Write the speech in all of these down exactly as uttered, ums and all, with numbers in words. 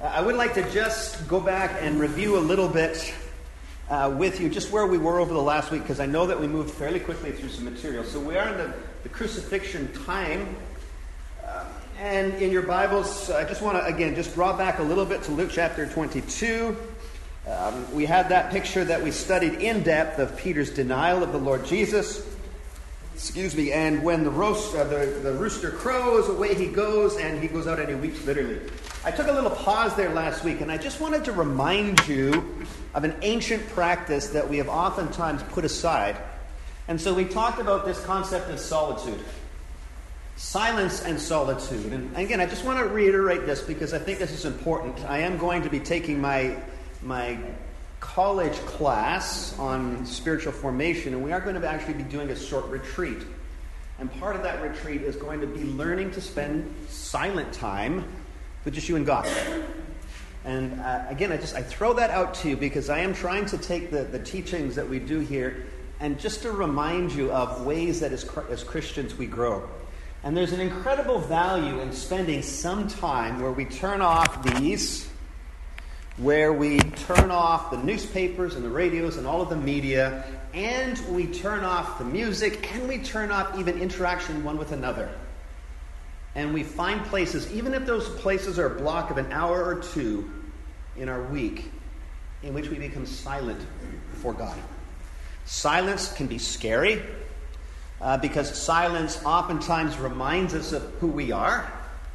I would like to just go back and review a little bit uh, with you just where we were over the last week, because I know that we moved fairly quickly through some material. So we are in the, the crucifixion time. Uh, and in your Bibles, I just want to, again, just draw back a little bit to Luke chapter twenty-two. Um, we had that picture that we studied in depth of Peter's denial of the Lord Jesus. Excuse me. And when the, roast, uh, the, the rooster crows, away he goes, and he goes out and he weeps bitterly. I took a little pause there last week, and I just wanted to remind you of an ancient practice that we have oftentimes put aside. And so we talked about this concept of solitude. Silence and solitude. And again, I just want to reiterate this because I think this is important. I am going to be taking my, my college class on spiritual formation, and we are going to actually be doing a short retreat. And part of that retreat is going to be learning to spend silent time with just you and God. And uh, again, I just I throw that out to you because I am trying to take the, the teachings that we do here and just to remind you of ways that as, as Christians we grow. And there's an incredible value in spending some time where we turn off these, where we turn off the newspapers and the radios and all of the media, and we turn off the music, and we turn off even interaction one with another. And we find places, even if those places are a block of an hour or two in our week, in which we become silent before God. Silence can be scary, uh, because silence oftentimes reminds us of who we are.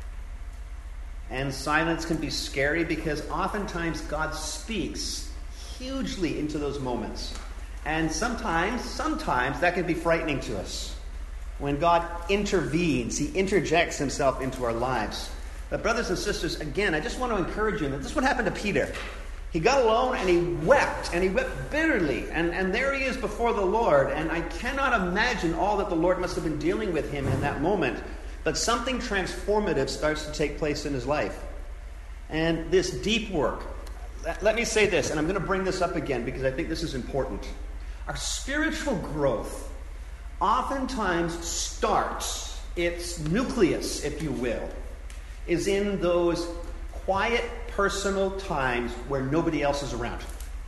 And silence can be scary because oftentimes God speaks hugely into those moments. And sometimes, sometimes that can be frightening to us. When God intervenes, He interjects Himself into our lives. But brothers and sisters, again, I just want to encourage you that this is what happened to Peter. He got alone and he wept, and he wept bitterly. And, and there he is before the Lord. And I cannot imagine all that the Lord must have been dealing with him in that moment. But something transformative starts to take place in his life. And this deep work, let me say this, and I'm going to bring this up again because I think this is important. Our spiritual growth oftentimes starts, its nucleus, if you will, is in those quiet, personal times where nobody else is around.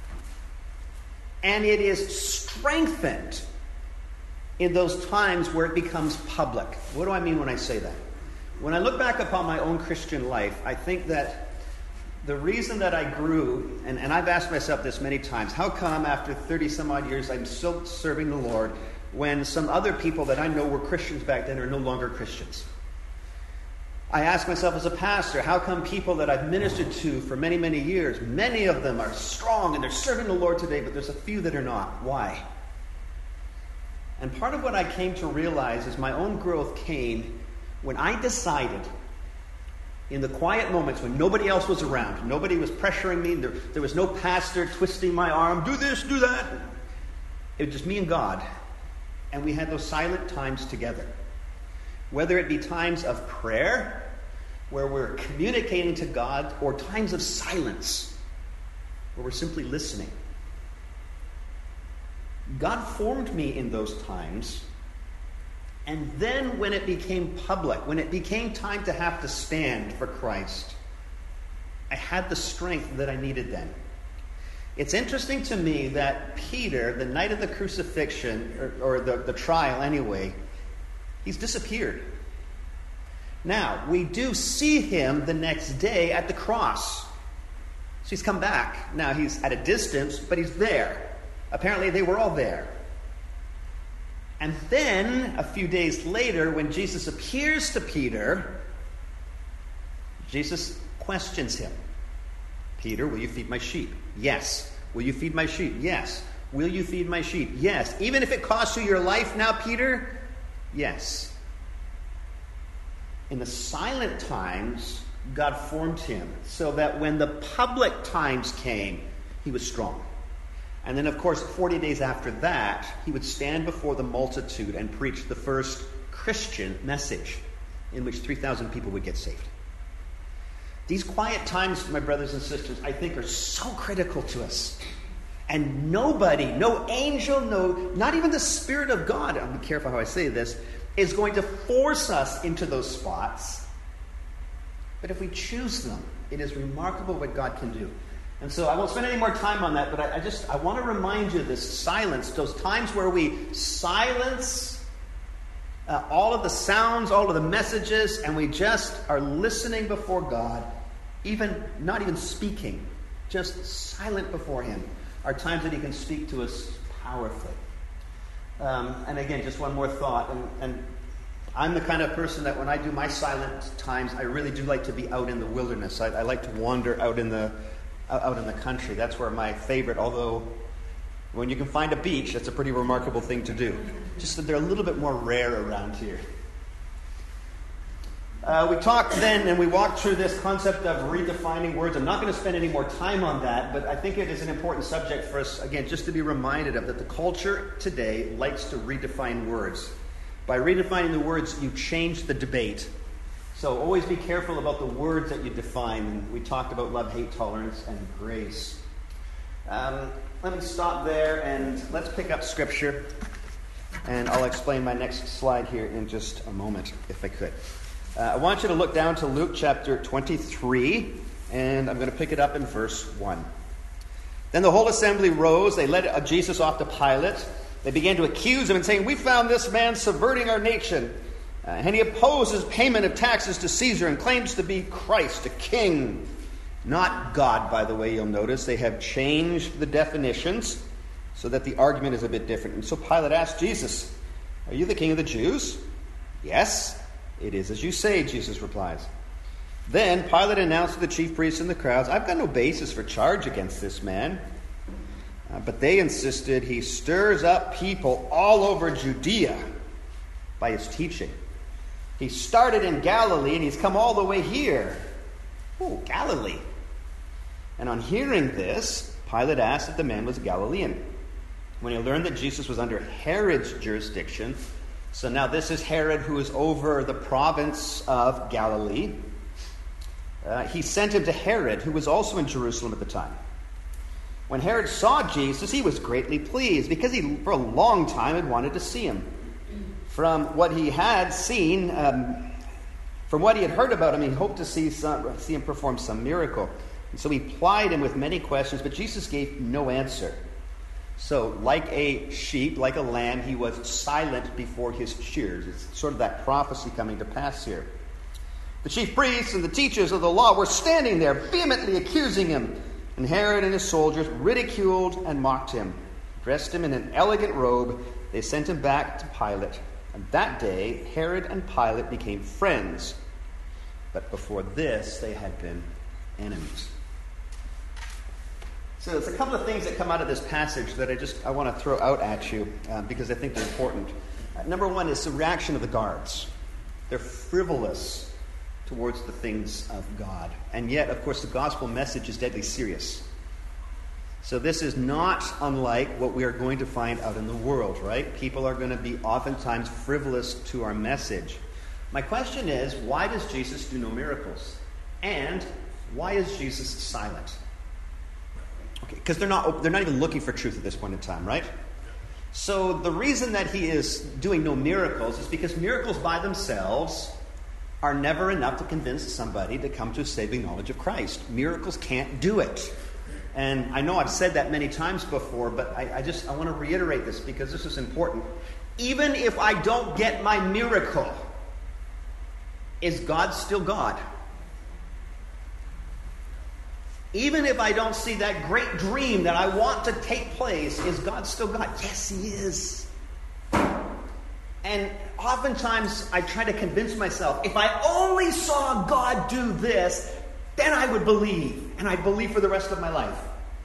And it is strengthened in those times where it becomes public. What do I mean when I say that? When I look back upon my own Christian life, I think that the reason that I grew, and, and I've asked myself this many times, how come after thirty some odd years I'm still serving the Lord when some other people that I know were Christians back then are no longer Christians? I ask myself as a pastor, how come people that I've ministered to for many, many years, many of them are strong and they're serving the Lord today, but there's a few that are not. Why? And part of what I came to realize is my own growth came when I decided, in the quiet moments when nobody else was around, nobody was pressuring me, there, there was no pastor twisting my arm, do this, do that. It was just me and God. And we had those silent times together. Whether it be times of prayer, where we're communicating to God, or times of silence, where we're simply listening. God formed me in those times, and then when it became public, when it became time to have to stand for Christ, I had the strength that I needed then. It's interesting to me that Peter, the night of the crucifixion, or, or the, the trial anyway, he's disappeared. Now, we do see him the next day at the cross. So he's come back. Now, he's at a distance, but he's there. Apparently, they were all there. And then, a few days later, when Jesus appears to Peter, Jesus questions him. Peter, will you feed my sheep? Yes. Will you feed my sheep? Yes. Will you feed my sheep? Yes. Even if it costs you your life now, Peter? Yes. In the silent times, God formed him so that when the public times came, he was strong. And then, of course, forty days after that, he would stand before the multitude and preach the first Christian message in which three thousand people would get saved. These quiet times, my brothers and sisters, I think are so critical to us. And nobody, no angel, no, not even the Spirit of God, I'll be careful how I say this, is going to force us into those spots. But if we choose them, it is remarkable what God can do. And so I won't spend any more time on that, but I, I just I want to remind you of this silence, those times where we silence uh, all of the sounds, all of the messages, and we just are listening before God, even not even speaking, just silent before Him, are times that He can speak to us powerfully. Um, and again, just one more thought, and, and I'm the kind of person that when I do my silent times, I really do like to be out in the wilderness. I, I like to wander out in the out in the country. That's where my favorite, although when you can find a beach, that's a pretty remarkable thing to do. Just that they're a little bit more rare around here. Uh, we talked then and we walked through this concept of redefining words. I'm not going to spend any more time on that, but I think it is an important subject for us, again, just to be reminded of that the culture today likes to redefine words. By redefining the words, you change the debate. So always be careful about the words that you define. And we talked about love, hate, tolerance, and grace. Um, let me stop there and let's pick up Scripture. And I'll explain my next slide here in just a moment, if I could. Uh, I want you to look down to Luke chapter twenty-three, and I'm going to pick it up in verse one. Then the whole assembly rose. They led Jesus off to Pilate. They began to accuse him and saying, "We found this man subverting our nation. Uh, and he opposes payment of taxes to Caesar and claims to be Christ, a king." Not God, by the way, you'll notice. They have changed the definitions so that the argument is a bit different. And so Pilate asked Jesus, "Are you the king of the Jews?" "Yes, it is as you say," Jesus replies. Then Pilate announced to the chief priests and the crowds, "I've got no basis for charge against this man." Uh, but they insisted he stirs up people all over Judea by his teaching. He started in Galilee and he's come all the way here. Oh, Galilee. And on hearing this, Pilate asked if the man was a Galilean. When he learned that Jesus was under Herod's jurisdiction, so now this is Herod who is over the province of Galilee, uh, he sent him to Herod, who was also in Jerusalem at the time. When Herod saw Jesus, he was greatly pleased because he, for a long time, had wanted to see him. From what he had seen, um, from what he had heard about him, he hoped to see, some, see him perform some miracle. And so he plied him with many questions, but Jesus gave no answer. So, like a sheep, like a lamb, he was silent before his shears. It's sort of that prophecy coming to pass here. The chief priests and the teachers of the law were standing there, vehemently accusing him. And Herod and his soldiers ridiculed and mocked him. Dressed him in an elegant robe, they sent him back to Pilate. And that day, Herod and Pilate became friends. But before this, they had been enemies. So there's a couple of things that come out of this passage that I just I want to throw out at you uh, because I think they're important. Uh, number one is the reaction of the guards. They're frivolous towards the things of God. And yet, of course, the gospel message is deadly serious. So this is not unlike what we are going to find out in the world, right? People are going to be oftentimes frivolous to our message. My question is, why does Jesus do no miracles? And why is Jesus silent? Okay, because they're not they're not even looking for truth at this point in time, right? So the reason that he is doing no miracles is because miracles by themselves are never enough to convince somebody to come to a saving knowledge of Christ. Miracles can't do it. And I know I've said that many times before, but I, I just I want to reiterate this because this is important. Even if I don't get my miracle, is God still God? Even if I don't see that great dream that I want to take place, is God still God? Yes, He is. And oftentimes I try to convince myself, if I only saw God do this, then I would believe. And I'd believe for the rest of my life.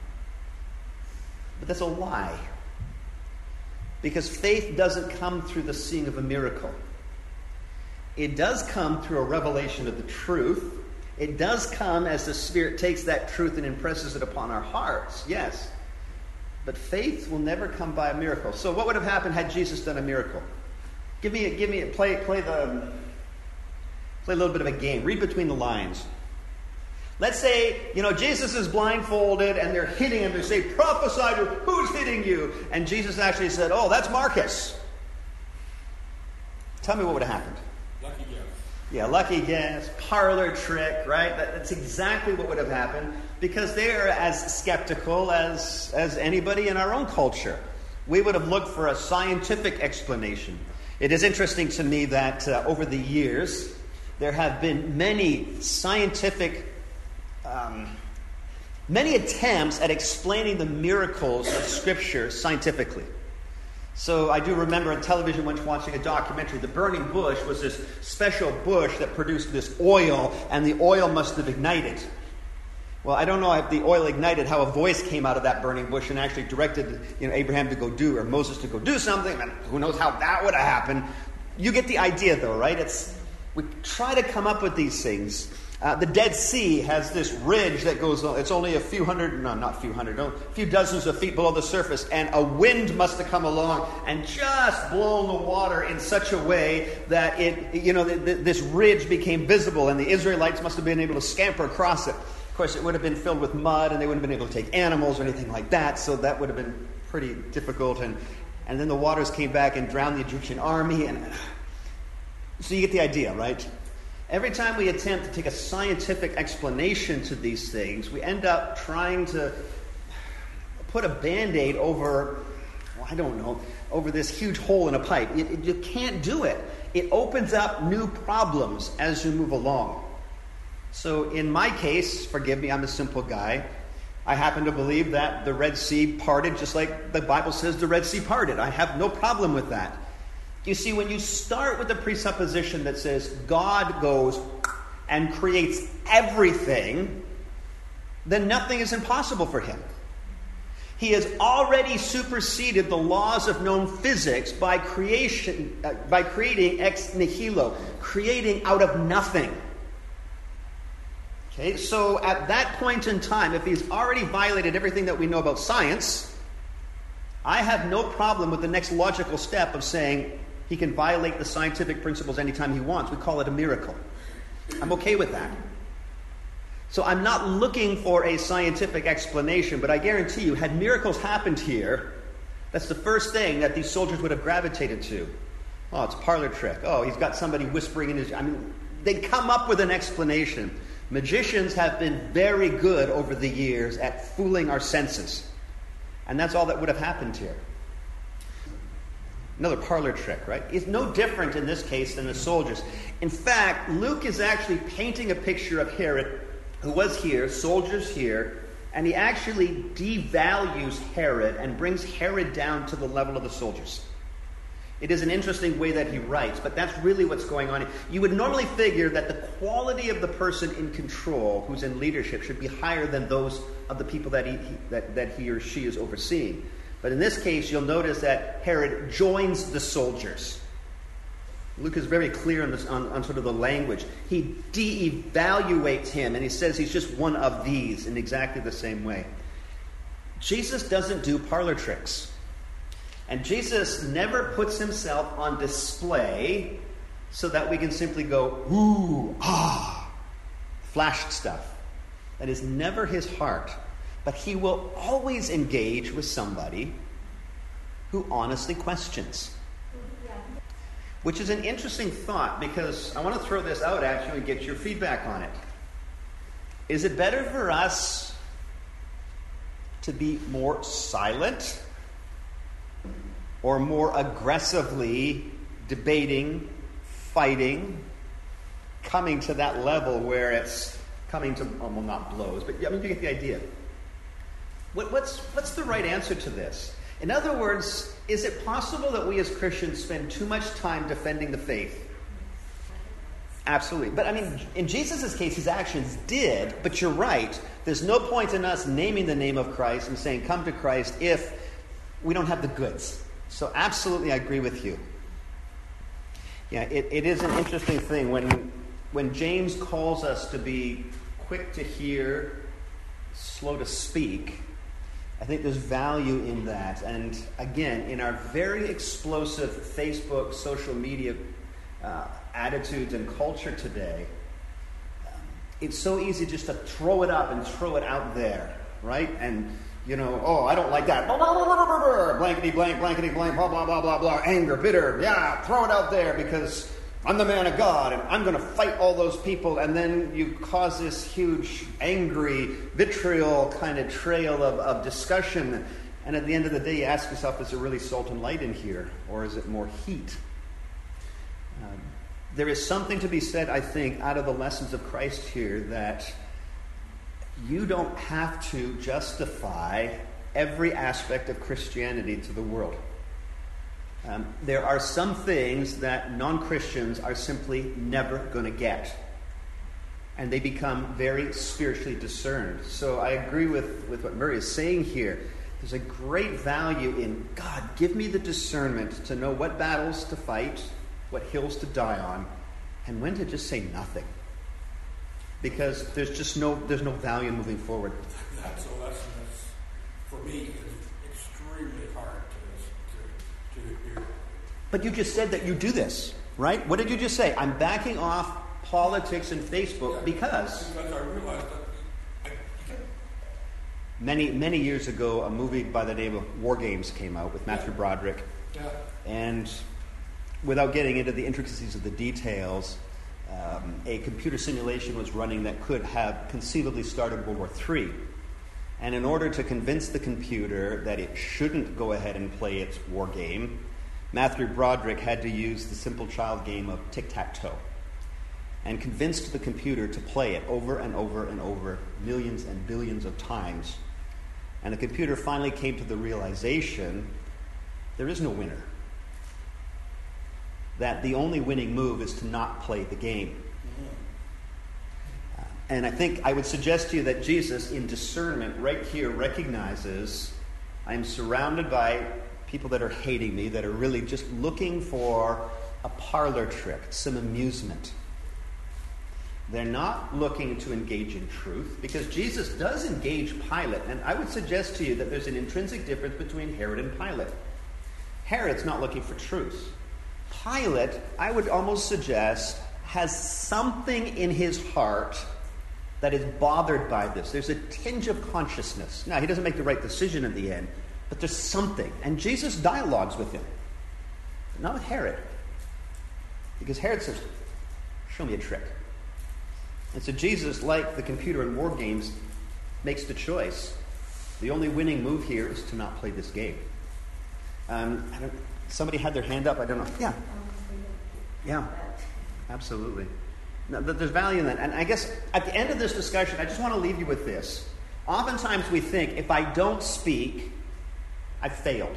But that's a lie. Because faith doesn't come through the seeing of a miracle. It does come through a revelation of the truth. It does come as the Spirit takes that truth and impresses it upon our hearts. Yes. But faith will never come by a miracle. So what would have happened had Jesus done a miracle? Give me, a, give me, a, play, play the, play a little bit of a game. Read between the lines. Let's say, you know, Jesus is blindfolded and they're hitting him. They say, "Prophesy to who's hitting you?" And Jesus actually said, "Oh, that's Marcus." Tell me what would have happened. Lucky guess. Yeah, lucky guess, parlor trick, right? That, that's exactly what would have happened because they are as skeptical as, as anybody in our own culture. We would have looked for a scientific explanation. It is interesting to me that uh, over the years, there have been many scientific, um, many attempts at explaining the miracles of Scripture scientifically. So I do remember on television once watching a documentary. The burning bush was this special bush that produced this oil, and the oil must have ignited. Well, I don't know if the oil ignited, how a voice came out of that burning bush and actually directed, you know, Abraham to go do, or Moses to go do something. And who knows how that would have happened. You get the idea, though, right? It's we try to come up with these things. Uh, the Dead Sea has this ridge that goes on. It's only a few hundred, no, not a few hundred, no, a few dozens of feet below the surface. And a wind must have come along and just blown the water in such a way that it, you know, th- th- this ridge became visible. And the Israelites must have been able to scamper across it. Of course, it would have been filled with mud, and they wouldn't have been able to take animals or anything like that. So that would have been pretty difficult. And, and then the waters came back and drowned the Egyptian army. And so you get the idea, right? Every time we attempt to take a scientific explanation to these things, we end up trying to put a Band-Aid over, well, I don't know, over this huge hole in a pipe. You, you can't do it. It opens up new problems as you move along. So in my case, forgive me, I'm a simple guy. I happen to believe that the Red Sea parted just like the Bible says the Red Sea parted. I have no problem with that. You see, when you start with the presupposition that says God goes and creates everything, then nothing is impossible for him. He has already superseded the laws of known physics by creation, uh, by creating ex nihilo, creating out of nothing. Okay, so at that point in time, if he's already violated everything that we know about science, I have no problem with the next logical step of saying he can violate the scientific principles anytime he wants. We call it a miracle. I'm okay with that. So I'm not looking for a scientific explanation, but I guarantee you, had miracles happened here, that's the first thing that these soldiers would have gravitated to. Oh, it's a parlor trick. Oh, he's got somebody whispering in his... I mean, they'd come up with an explanation. Magicians have been very good over the years at fooling our senses. And that's all that would have happened here. Another parlor trick, right? It's no different in this case than the soldiers. In fact, Luke is actually painting a picture of Herod, who was here, soldiers here, and he actually devalues Herod and brings Herod down to the level of the soldiers. It is an interesting way that he writes, but that's really what's going on. You would normally figure that the quality of the person in control, who's in leadership, should be higher than those of the people that he, he that, that he or she is overseeing. But in this case, you'll notice that Herod joins the soldiers. Luke is very clear on, this, on, on sort of the language. He de-evaluates him, and he says he's just one of these in exactly the same way. Jesus doesn't do parlor tricks. And Jesus never puts himself on display so that we can simply go, ooh, ah, flash stuff. That is never his heart. But he will always engage with somebody who honestly questions. Which is an interesting thought, because I want to throw this out at you and get your feedback on it. Is it better for us to be more silent or more aggressively debating, fighting, coming to that level where it's coming to, well, not blows, but I mean, you get the idea. What, what's, what's the right answer to this? In other words, is it possible that we as Christians spend too much time defending the faith? Absolutely. But I mean, in Jesus' case, his actions did, but you're right. There's no point in us naming the name of Christ and saying, come to Christ, if we don't have the goods. So absolutely, I agree with you. Yeah, it, it is an interesting thing when, when James calls us to be quick to hear, slow to speak. I think there's value in that. And again, in our very explosive Facebook, social media uh, attitudes and culture today, um, it's so easy just to throw it up and throw it out there, right? And, you know, oh, I don't like that. Blankety blank, blankety blank, blah, blah, blah, blah, blah. Anger, bitter. Yeah, throw it out there because I'm the man of God, and I'm going to fight all those people, and then you cause this huge, angry, vitriol kind of trail of, of discussion, and at the end of the day, you ask yourself, is there really salt and light in here, or is it more heat? Um, there is something to be said, I think, out of the lessons of Christ here, that you don't have to justify every aspect of Christianity to the world. Um, there are some things that non-Christians are simply never going to get. And they become very spiritually discerned. So I agree with, with what Murray is saying here. There's a great value in, God, give me the discernment to know what battles to fight, what hills to die on, and when to just say nothing. Because there's just no there's no value in moving forward. That's a lesson that's, for me, is extremely hard to, to, to hear. But you just said that you do this, right? What did you just say? I'm backing off politics and Facebook yeah, because... Because I realized that I, I many, many years ago, a movie by the name of War Games came out with Matthew yeah. Broderick. Yeah. And without getting into the intricacies of the details... Um, a computer simulation was running that could have conceivably started World War Three. And in order to convince the computer that it shouldn't go ahead and play its war game, Matthew Broderick had to use the simple child game of tic-tac-toe and convinced the computer to play it over and over and over, millions and billions of times. And the computer finally came to the realization there is no winner. That the only winning move is to not play the game. Uh, and I think I would suggest to you that Jesus, in discernment, right here, recognizes I'm surrounded by people that are hating me, that are really just looking for a parlor trick, some amusement. They're not looking to engage in truth, because Jesus does engage Pilate. And I would suggest to you that there's an intrinsic difference between Herod and Pilate. Herod's not looking for truth. Pilate, I would almost suggest, has something in his heart that is bothered by this. There's a tinge of consciousness. Now, he doesn't make the right decision in the end, but there's something. And Jesus dialogues with him, but not with Herod. Because Herod says, show me a trick. And so Jesus, like the computer in war games, makes the choice. The only winning move here is to not play this game. Um, I don't, somebody had their hand up. I don't know. Yeah. Yeah. Absolutely. No, there's value in that. And I guess at the end of this discussion, I just want to leave you with this. Oftentimes we think, if I don't speak, I've failed.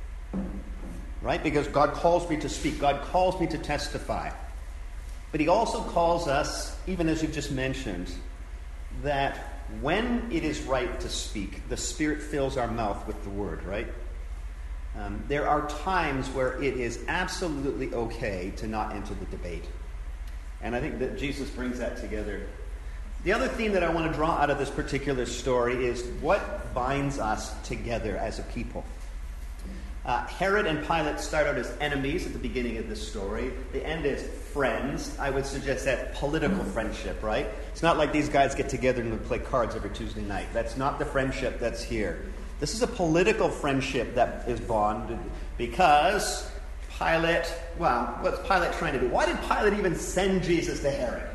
Right? Because God calls me to speak. God calls me to testify. But he also calls us, even as you've just mentioned, that when it is right to speak, the Spirit fills our mouth with the word, right? Um, there are times where it is absolutely okay to not enter the debate. And I think that Jesus brings that together. The other theme that I want to draw out of this particular story is what binds us together as a people. Uh, Herod and Pilate start out as enemies at the beginning of this story. They end as friends. I would suggest that political friendship, right? It's not like these guys get together and would play cards every Tuesday night. That's not the friendship that's here. This is a political friendship that is bonded because Pilate, well, what's Pilate trying to do? Why did Pilate even send Jesus to Herod?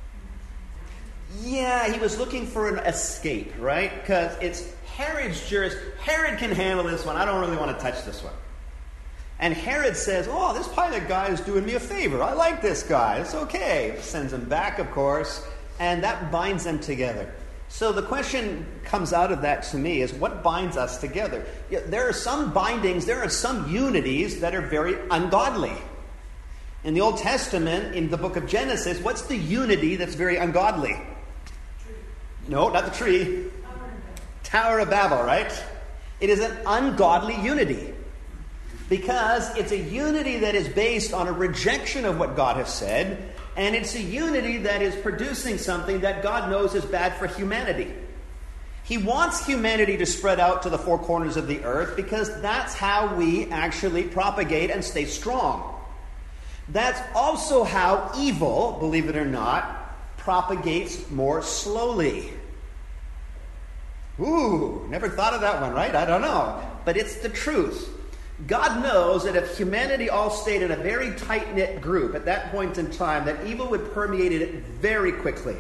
Yeah, he was looking for an escape, right? Because it's Herod's jurisdiction. Herod can handle this one. I don't really want to touch this one. And Herod says, oh, this Pilate guy is doing me a favor. I like this guy. It's okay. Sends him back, of course. And that binds them together. So the question comes out of that to me is, what binds us together? There are some bindings, there are some unities that are very ungodly. In the Old Testament, in the book of Genesis, what's the unity that's very ungodly? Tree. No, not the tree. Tower of Babel, right? It is an ungodly unity. Because it's a unity that is based on a rejection of what God has said, and it's a unity that is producing something that God knows is bad for humanity. He wants humanity to spread out to the four corners of the earth because that's how we actually propagate and stay strong. That's also how evil, believe it or not, propagates more slowly. Ooh, never thought of that one, right? I don't know. But it's the truth. God knows that if humanity all stayed in a very tight-knit group at that point in time, that evil would permeate it very quickly.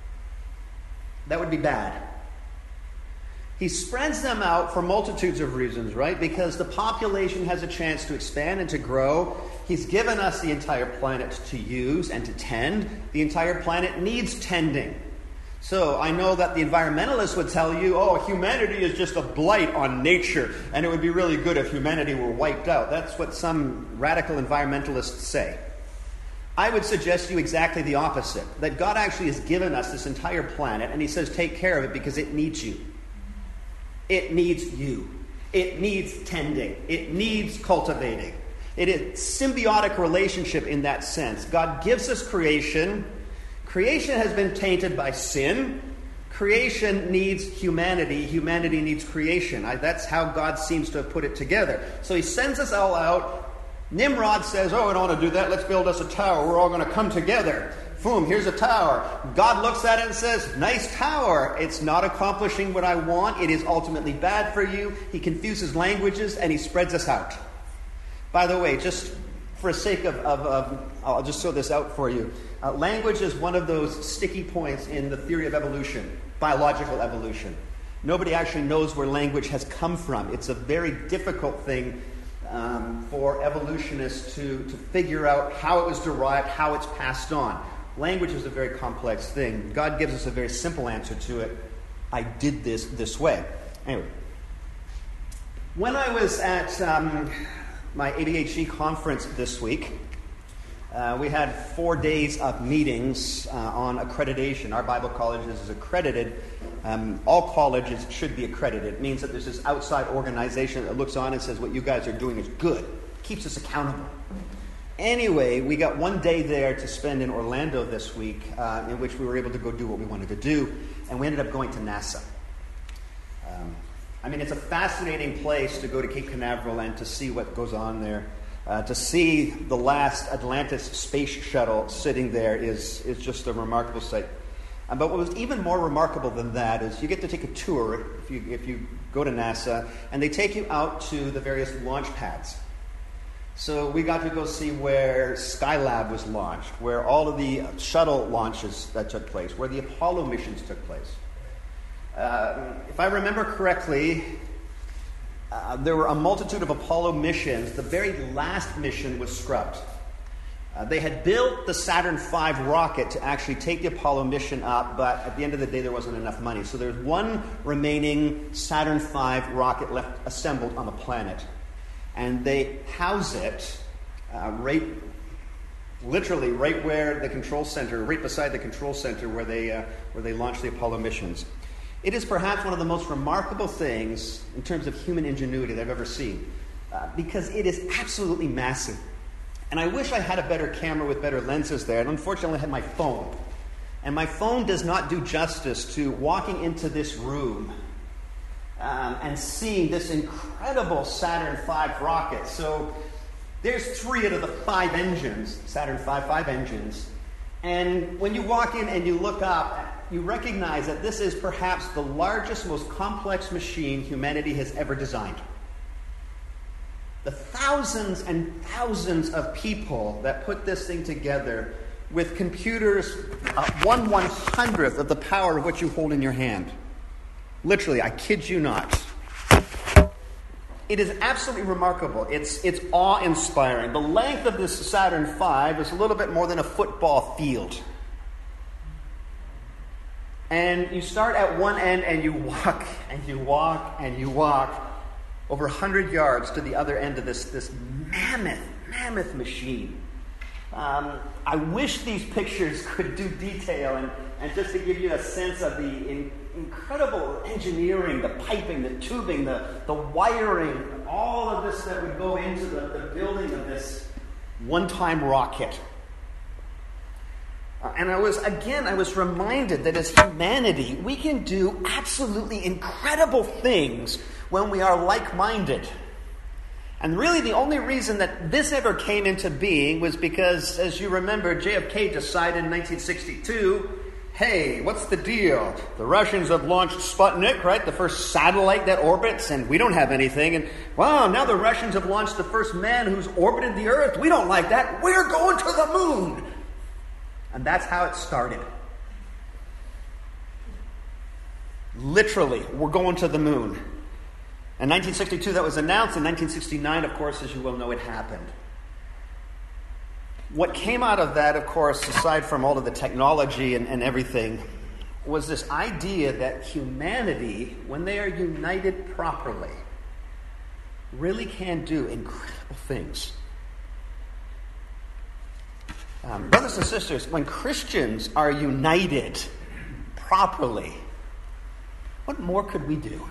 That would be bad. He spreads them out for multitudes of reasons, right? Because the population has a chance to expand and to grow. He's given us the entire planet to use and to tend. The entire planet needs tending. So I know that the environmentalists would tell you, oh, humanity is just a blight on nature, and it would be really good if humanity were wiped out. That's what some radical environmentalists say. I would suggest to you exactly the opposite, that God actually has given us this entire planet, and he says take care of it because it needs you. It needs you. It needs tending. It needs cultivating. It is symbiotic relationship in that sense. God gives us creation. Creation has been tainted by sin. Creation needs humanity. Humanity needs creation. I, that's how God seems to have put it together. So he sends us all out. Nimrod says, oh, I don't want to do that. Let's build us a tower. We're all going to come together. Boom, here's a tower. God looks at it and says, nice tower. It's not accomplishing what I want. It is ultimately bad for you. He confuses languages and he spreads us out. By the way, just for the sake of, of, of I'll just throw this out for you. Uh, language is one of those sticky points in the theory of evolution, biological evolution. Nobody actually knows where language has come from. It's a very difficult thing um, for evolutionists to, to figure out how it was derived, how it's passed on. Language is a very complex thing. God gives us a very simple answer to it. I did this this way. Anyway, when I was at um, my A D H D conference this week, uh, we had four days of meetings uh, on accreditation. Our Bible college is accredited. Um, all colleges should be accredited. It means that there's this outside organization that looks on and says what you guys are doing is good. It keeps us accountable. Anyway, we got one day there to spend in Orlando this week, uh, in which we were able to go do what we wanted to do, and we ended up going to NASA. Um, I mean, it's a fascinating place to go to Cape Canaveral and to see what goes on there. Uh, to see the last Atlantis space shuttle sitting there is, is just a remarkable sight. Um, but what was even more remarkable than that is you get to take a tour if you, if you go to NASA, and they take you out to the various launch pads. So we got to go see where Skylab was launched, where all of the shuttle launches that took place, where the Apollo missions took place. Uh, if I remember correctly, uh, there were a multitude of Apollo missions. The very last mission was scrubbed. Uh, they had built the Saturn five rocket to actually take the Apollo mission up, but at the end of the day there wasn't enough money. So there's one remaining Saturn five rocket left assembled on the planet. And they house it uh, right, literally right where the control center, right beside the control center where they uh, where they launched the Apollo missions. It is perhaps one of the most remarkable things in terms of human ingenuity that I've ever seen, uh, because it is absolutely massive. And I wish I had a better camera with better lenses there. And unfortunately, I had my phone, and my phone does not do justice to walking into this room. Um, and seeing this incredible Saturn five rocket. So there's three out of the five engines, Saturn five, five engines. And when you walk in and you look up, you recognize that this is perhaps the largest, most complex machine humanity has ever designed. The thousands and thousands of people that put this thing together with computers, uh, one one hundredth of the power of what you hold in your hand. Literally, I kid you not. It is absolutely remarkable. It's it's awe-inspiring. The length of this Saturn five is a little bit more than a football field. And you start at one end and you walk and you walk and you walk over one hundred yards to the other end of this, this mammoth, mammoth machine. Um, I wish these pictures could do detail and, and just to give you a sense of the in, incredible engineering, the piping, the tubing, the, the wiring, all of this that would go into the, the building of this one-time rocket. Uh, and I was, again, I was reminded that as humanity, we can do absolutely incredible things when we are like-minded. And really the only reason that this ever came into being was because, as you remember, J F K decided in nineteen sixty-two, hey, what's the deal? The Russians have launched Sputnik, right? The first satellite that orbits, and we don't have anything. And wow, now the Russians have launched the first man who's orbited the Earth. We don't like that. We're going to the moon. And that's how it started. Literally, we're going to the moon. In nineteen sixty-two, that was announced. In nineteen sixty-nine, of course, as you well know, it happened. What came out of that, of course, aside from all of the technology and, and everything, was this idea that humanity, when they are united properly, really can do incredible things. Um, brothers and sisters, when Christians are united properly, what more could we do?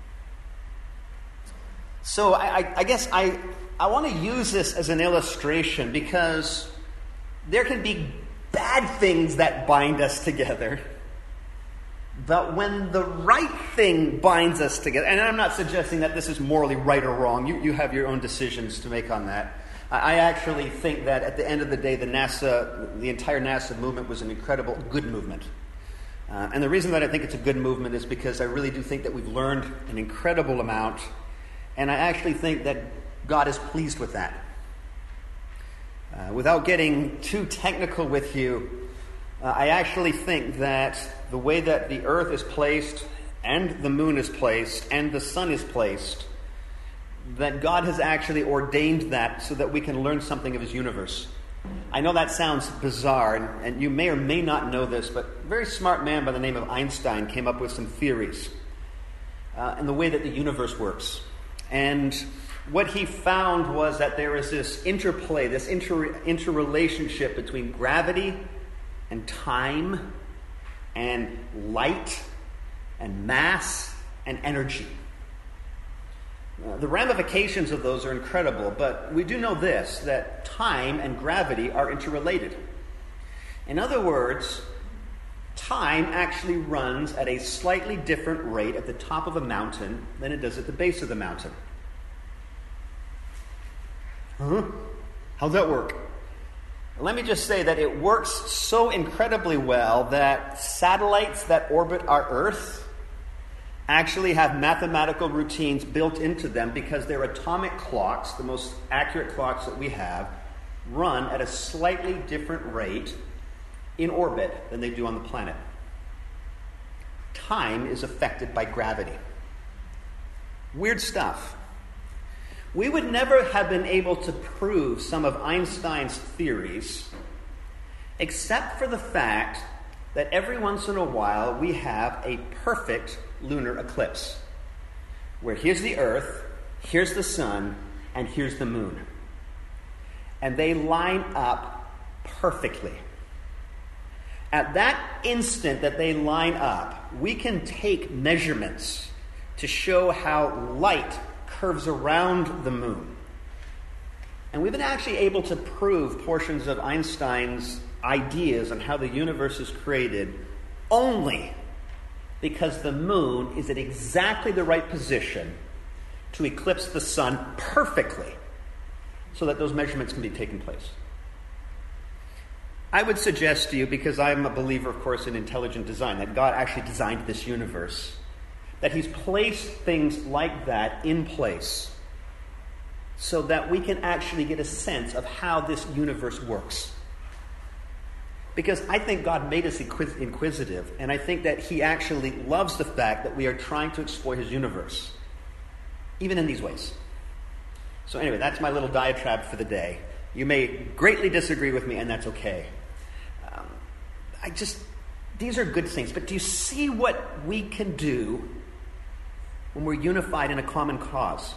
So I, I, I guess I, I want to use this as an illustration because there can be bad things that bind us together. But when the right thing binds us together, and I'm not suggesting that this is morally right or wrong. You, you have your own decisions to make on that. I actually think that at the end of the day, the NASA, the entire NASA movement was an incredible good movement. Uh, and the reason that I think it's a good movement is because I really do think that we've learned an incredible amount. And I actually think that God is pleased with that. Uh, without getting too technical with you, uh, I actually think that the way that the earth is placed, and the moon is placed, and the sun is placed, that God has actually ordained that so that we can learn something of his universe. I know that sounds bizarre, and, and you may or may not know this, but a very smart man by the name of Einstein came up with some theories uh, in the way that the universe works. And what he found was that there is this interplay, this inter- interrelationship between gravity and time and light and mass and energy. Uh, the ramifications of those are incredible, but we do know this, that time and gravity are interrelated. In other words, time actually runs at a slightly different rate at the top of a mountain than it does at the base of the mountain. Huh? How's that work? Let me just say that it works so incredibly well that satellites that orbit our Earth actually have mathematical routines built into them because their atomic clocks, the most accurate clocks that we have, run at a slightly different rate in orbit than they do on the planet. Time is affected by gravity. Weird stuff. We would never have been able to prove some of Einstein's theories except for the fact that every once in a while we have a perfect lunar eclipse, where here's the Earth, here's the sun, and here's the moon. And they line up perfectly. At that instant that they line up, we can take measurements to show how light curves around the moon. And we've been actually able to prove portions of Einstein's ideas on how the universe is created only because the moon is at exactly the right position to eclipse the sun perfectly so that those measurements can be taken place. I would suggest to you, because I'm a believer, of course, in intelligent design, that God actually designed this universe, that he's placed things like that in place so that we can actually get a sense of how this universe works. Because I think God made us inquisitive, and I think that he actually loves the fact that we are trying to explore his universe, even in these ways. So anyway, that's my little diatribe for the day. You may greatly disagree with me, and that's okay. Um, I just, these are good things, but do you see what we can do when we're unified in a common cause?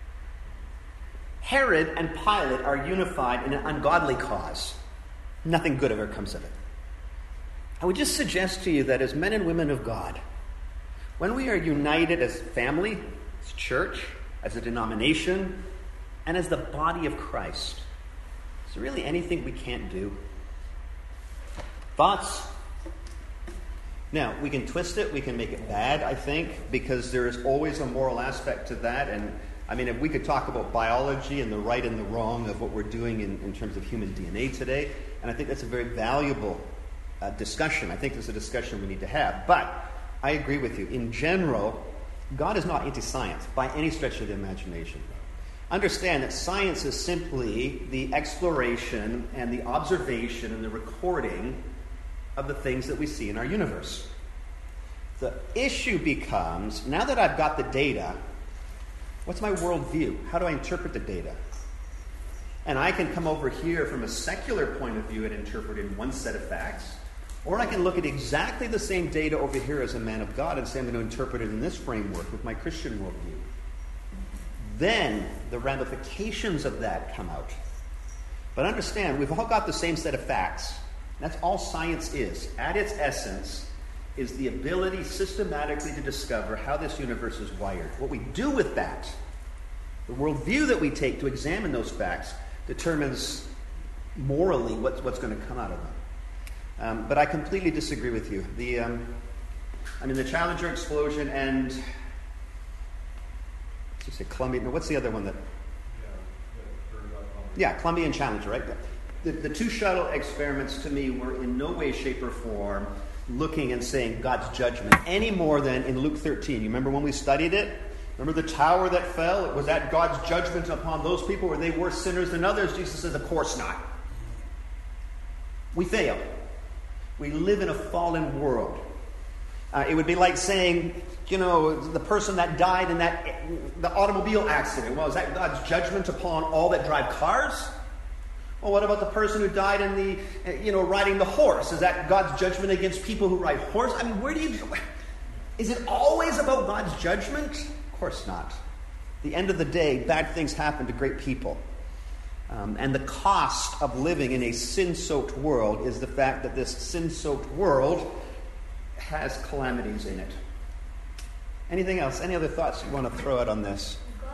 Herod and Pilate are unified in an ungodly cause. Nothing good ever comes of it. I would just suggest to you that as men and women of God, when we are united as family, as church, as a denomination, and as the body of Christ, is there really anything we can't do? Thoughts? Now, we can twist it, we can make it bad, I think, because there is always a moral aspect to that. And I mean, if we could talk about biology and the right and the wrong of what we're doing in, in terms of human D N A today, and I think that's a very valuable uh, discussion. I think there's a discussion we need to have. But I agree with you. In general, God is not anti-science by any stretch of the imagination. Understand that science is simply the exploration and the observation and the recording of the things that we see in our universe. The issue becomes, now that I've got the data, what's my worldview? How do I interpret the data? And I can come over here from a secular point of view and interpret in one set of facts, or I can look at exactly the same data over here as a man of God and say I'm going to interpret it in this framework with my Christian worldview. Then the ramifications of that come out. But understand, we've all got the same set of facts. That's all science is. At its essence is the ability systematically to discover how this universe is wired. What we do with that, the worldview that we take to examine those facts, determines morally what's, what's going to come out of them. Um, but I completely disagree with you. The, um, I mean, the Challenger explosion and... Say Columbia. No, what's the other one that? Yeah, Columbia and Challenger, right? The, the two shuttle experiments to me were in no way, shape, or form looking and saying God's judgment any more than in Luke thirteen. You remember when we studied it? Remember the tower that fell? Was that God's judgment upon those people? Were they worse sinners than others? Jesus says, of course not. We fail. We live in a fallen world. Uh, it would be like saying, you know, the person that died in that the automobile accident. Well, is that God's judgment upon all that drive cars? Well, what about the person who died in the, you know, riding the horse? Is that God's judgment against people who ride horse? I mean, where do you... Is it always about God's judgment? Of course not. At the end of the day, bad things happen to great people. Um, and the cost of living in a sin-soaked world is the fact that this sin-soaked world has calamities in it. Anything else? Any other thoughts you want to throw out on this?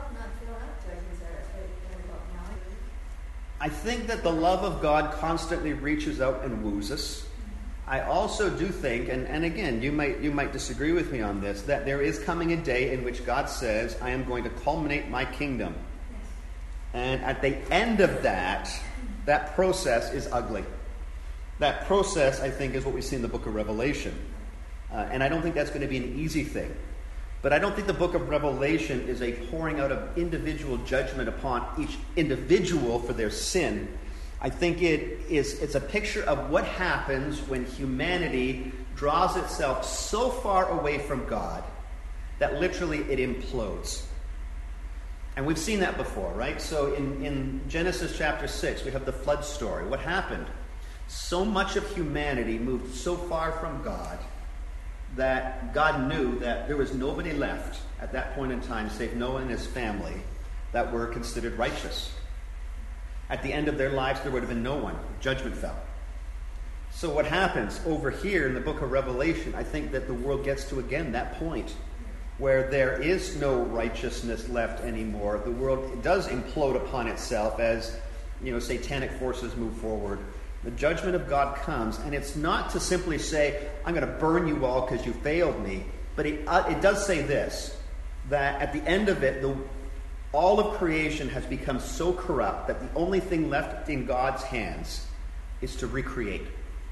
I think that the love of God constantly reaches out and woos us. I also do think, and, and again, you might you might disagree with me on this, that there is coming a day in which God says, I am going to culminate my kingdom. And at the end of that, that process is ugly. That process, I think, is what we see in the book of Revelation. Uh, and I don't think that's going to be an easy thing. But I don't think the book of Revelation is a pouring out of individual judgment upon each individual for their sin. I think it is it's a picture of what happens when humanity draws itself so far away from God that literally it implodes. And we've seen that before, right? So in, in Genesis chapter six, we have the flood story. What happened? So much of humanity moved so far from God that God knew that there was nobody left at that point in time, save Noah and his family, that were considered righteous. At the end of their lives, there would have been no one. Judgment fell. So what happens over here in the book of Revelation, I think that the world gets to, again, that point where there is no righteousness left anymore. The world does implode upon itself as, you know, satanic forces move forward. The judgment of God comes, and it's not to simply say, I'm going to burn you all because you failed me, but it, uh, it does say this, that at the end of it, the, all of creation has become so corrupt that the only thing left in God's hands is to recreate.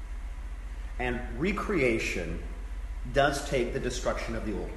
And recreation does take the destruction of the old.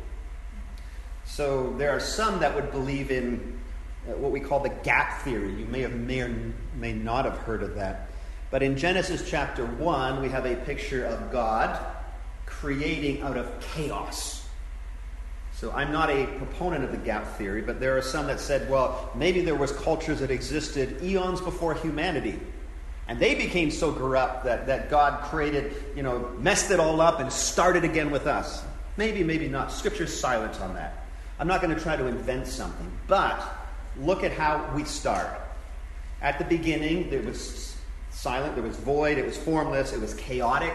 So there are some that would believe in uh, what we call the gap theory. You may have may or may not have heard of that. But in Genesis chapter one, we have a picture of God creating out of chaos. So I'm not a proponent of the gap theory, but there are some that said, well, maybe there was cultures that existed eons before humanity. And they became so corrupt that, that God created, you know, messed it all up and started again with us. Maybe, maybe not. Scripture's silent on that. I'm not going to try to invent something. But look at how we start. At the beginning, there was silent, there was void, it was formless, it was chaotic.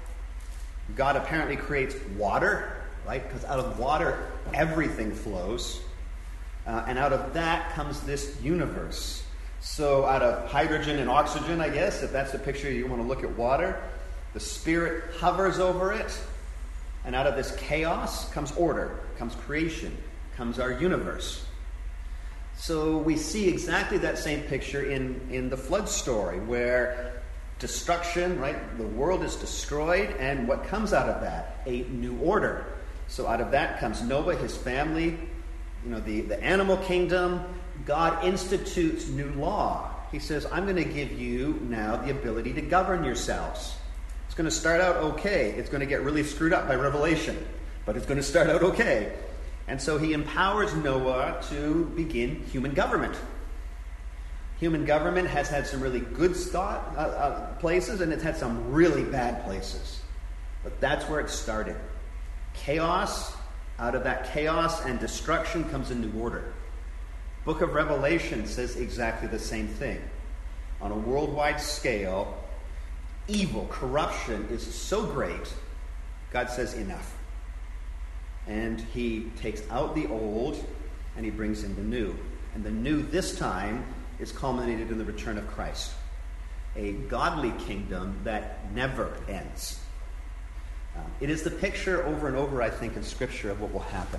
God apparently creates water, right? Because out of water, everything flows. Uh, and out of that comes this universe. So out of hydrogen and oxygen, I guess, if that's the picture you want to look at water, the Spirit hovers over it. And out of this chaos comes order, comes creation, comes our universe. So we see exactly that same picture in, in the flood story, where destruction, right? The world is destroyed, and what comes out of that? A new order. So out of that comes Noah, his family, you know, the, the animal kingdom. God institutes new law. He says, I'm going to give you now the ability to govern yourselves. It's going to start out okay. It's going to get really screwed up by Revelation, but it's going to start out okay. And so he empowers Noah to begin human government. Human government has had some really good thought, uh, uh, places, and it's had some really bad places. But that's where it started. Chaos. Out of that chaos and destruction comes a new order. Book of Revelation says exactly the same thing. On a worldwide scale, evil, corruption is so great, God says enough. And he takes out the old and he brings in the new. And the new this time is culminated in the return of Christ. A godly kingdom that never ends. Um, it is the picture over and over, I think, in Scripture of what will happen.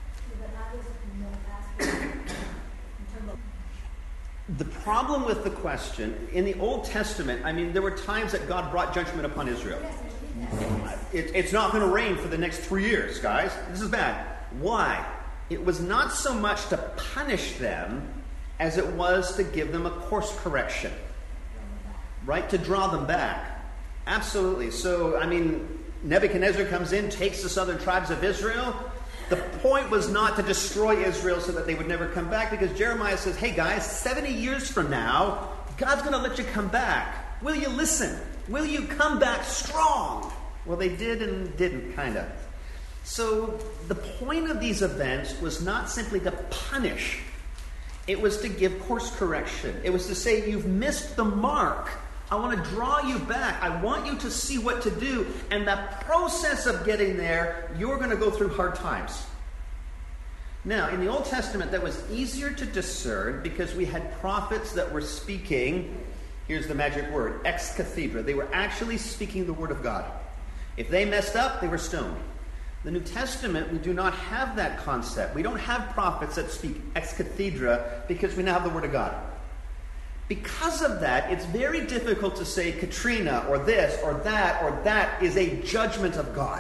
The problem with the question, in the Old Testament, I mean, there were times that God brought judgment upon Israel. It, it's not going to rain for the next three years, guys. This is bad. Why? It was not so much to punish them as it was to give them a course correction. Right? To draw them back. Absolutely. So, I mean, Nebuchadnezzar comes in, takes the southern tribes of Israel. The point was not to destroy Israel so that they would never come back, because Jeremiah says, hey guys, seventy years from now, God's going to let you come back. Will you listen? Will you come back strong? Well, they did and didn't, kind of. So the point of these events was not simply to punish. It was to give course correction. It was to say, you've missed the mark. I want to draw you back. I want you to see what to do. And the process of getting there, you're going to go through hard times. Now, in the Old Testament, that was easier to discern because we had prophets that were speaking, here's the magic word, ex cathedra. They were actually speaking the word of God. If they messed up, they were stoned. The New Testament, we do not have that concept. We don't have prophets that speak ex cathedra because we now have the word of God. Because of that, it's very difficult to say Katrina or this or that or that is a judgment of God.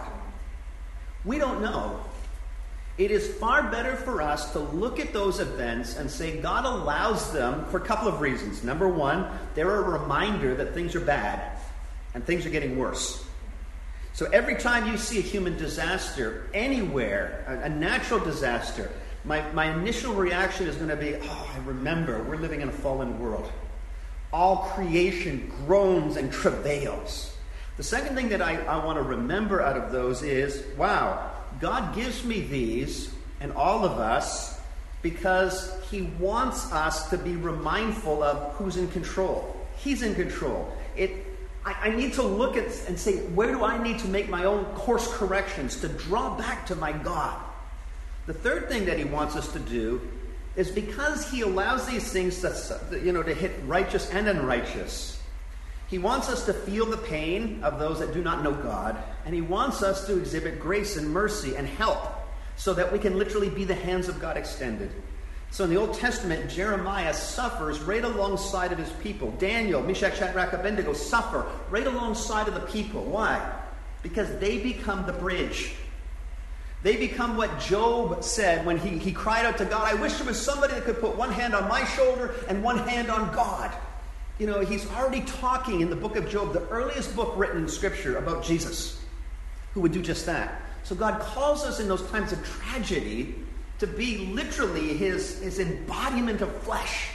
We don't know. It is far better for us to look at those events and say God allows them for a couple of reasons. Number one, they're a reminder that things are bad and things are getting worse. So every time you see a human disaster anywhere, a, a natural disaster, My, my initial reaction is going to be, oh, I remember, we're living in a fallen world. All creation groans and travails. The second thing that I, I want to remember out of those is, wow, God gives me these, and all of us, because he wants us to be remindful of who's in control. He's in control. It, I, I need to look at and say, where do I need to make my own course corrections to draw back to my God? The third thing that he wants us to do is because he allows these things to, you know, to hit righteous and unrighteous. He wants us to feel the pain of those that do not know God, and he wants us to exhibit grace and mercy and help so that we can literally be the hands of God extended. So in the Old Testament, Jeremiah suffers right alongside of his people. Daniel, Meshach, Shadrach, Abednego suffer right alongside of the people. Why? Because they become the bridge. They become what Job said when he, he cried out to God, I wish there was somebody that could put one hand on my shoulder and one hand on God. You know, he's already talking in the book of Job, the earliest book written in Scripture, about Jesus, who would do just that. So God calls us in those times of tragedy to be literally his, his embodiment of flesh.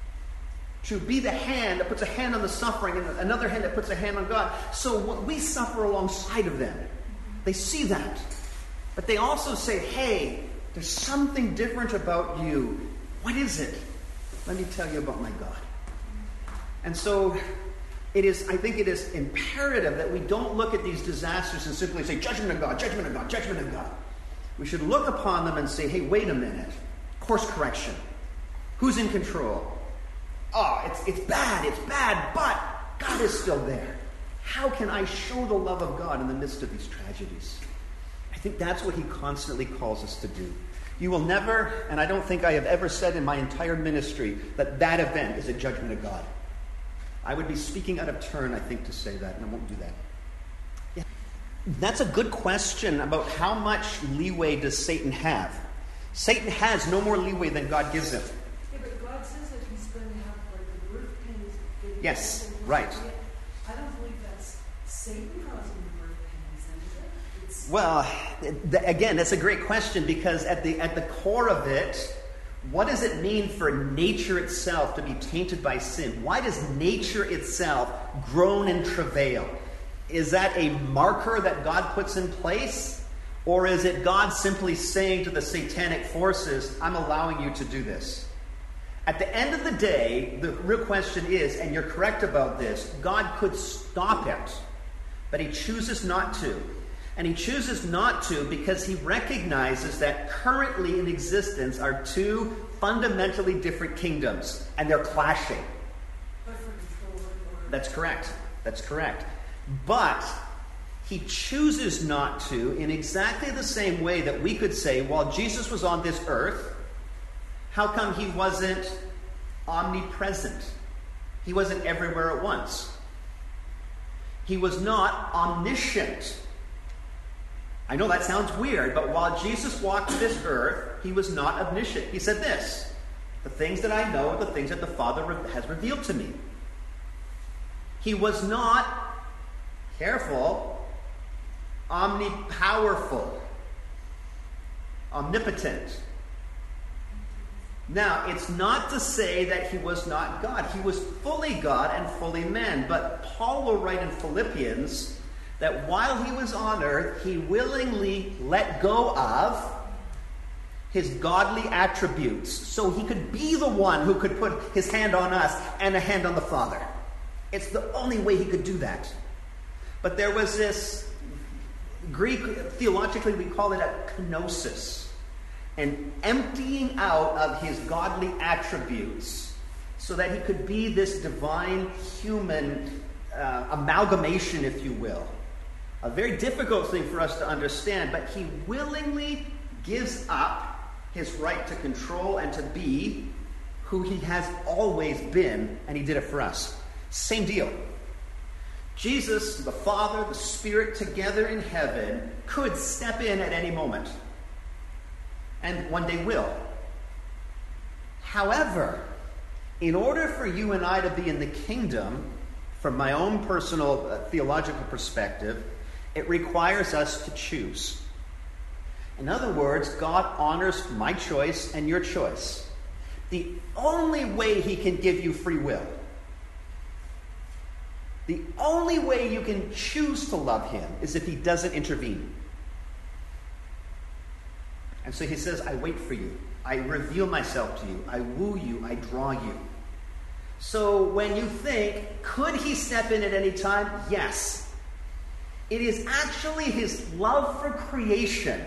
To be the hand that puts a hand on the suffering and another hand that puts a hand on God. So we suffer alongside of them. They see that. But they also say, hey, there's something different about you. What is it? Let me tell you about my God. And so it is, I think it is imperative that we don't look at these disasters and simply say, judgment of God, judgment of God, judgment of God. We should look upon them and say, hey, wait a minute. Course correction. Who's in control? Oh, it's, it's bad, it's bad, but God is still there. How can I show the love of God in the midst of these tragedies? I think that's what he constantly calls us to do. You will never, and I don't think I have ever said in my entire ministry, that that event is a judgment of God. I would be speaking out of turn, I think, to say that, and I won't do that. Yeah. That's a good question about how much leeway does Satan have. Satan has no more leeway than God gives him. Yeah, but God says that he's going to have like the birth pains. Yes, right. I don't believe that's Satan causing the birth pains, then, is it? It's Well, th- again, that's a great question, because at the at the core of it, what does it mean for nature itself to be tainted by sin? Why does nature itself groan and travail? Is that a marker that God puts in place? Or is it God simply saying to the satanic forces, I'm allowing you to do this? At the end of the day, the real question is, and you're correct about this, God could stop it, but he chooses not to. And he chooses not to because he recognizes that currently in existence are two fundamentally different kingdoms, and they're clashing. but for control or That's correct. That's correct. But he chooses not to in exactly the same way that we could say, while Jesus was on this earth, how come he wasn't omnipresent? He wasn't everywhere at once. He was not omniscient. I know that sounds weird, but while Jesus walked this earth, he was not omniscient. He said this, the things that I know are the things that the Father has revealed to me. He was not, careful, omnipowerful, omnipotent. Now, it's not to say that he was not God. He was fully God and fully man. But Paul will write in Philippians that while he was on earth, he willingly let go of his godly attributes so he could be the one who could put his hand on us and a hand on the Father. It's the only way he could do that. But there was this Greek, theologically we call it a kenosis, an emptying out of his godly attributes so that he could be this divine human uh, amalgamation, if you will. A very difficult thing for us to understand, but he willingly gives up his right to control and to be who he has always been, and he did it for us. Same deal. Jesus, the Father, the Spirit, together in heaven, could step in at any moment. And one day will. However, in order for you and I to be in the kingdom, from my own personal uh, theological perspective, it requires us to choose. In other words, God honors my choice and your choice. The only way he can give you free will, the only way you can choose to love him is if he doesn't intervene. And so he says, I wait for you. I reveal myself to you. I woo you. I draw you. So when you think, could he step in at any time? Yes. It is actually his love for creation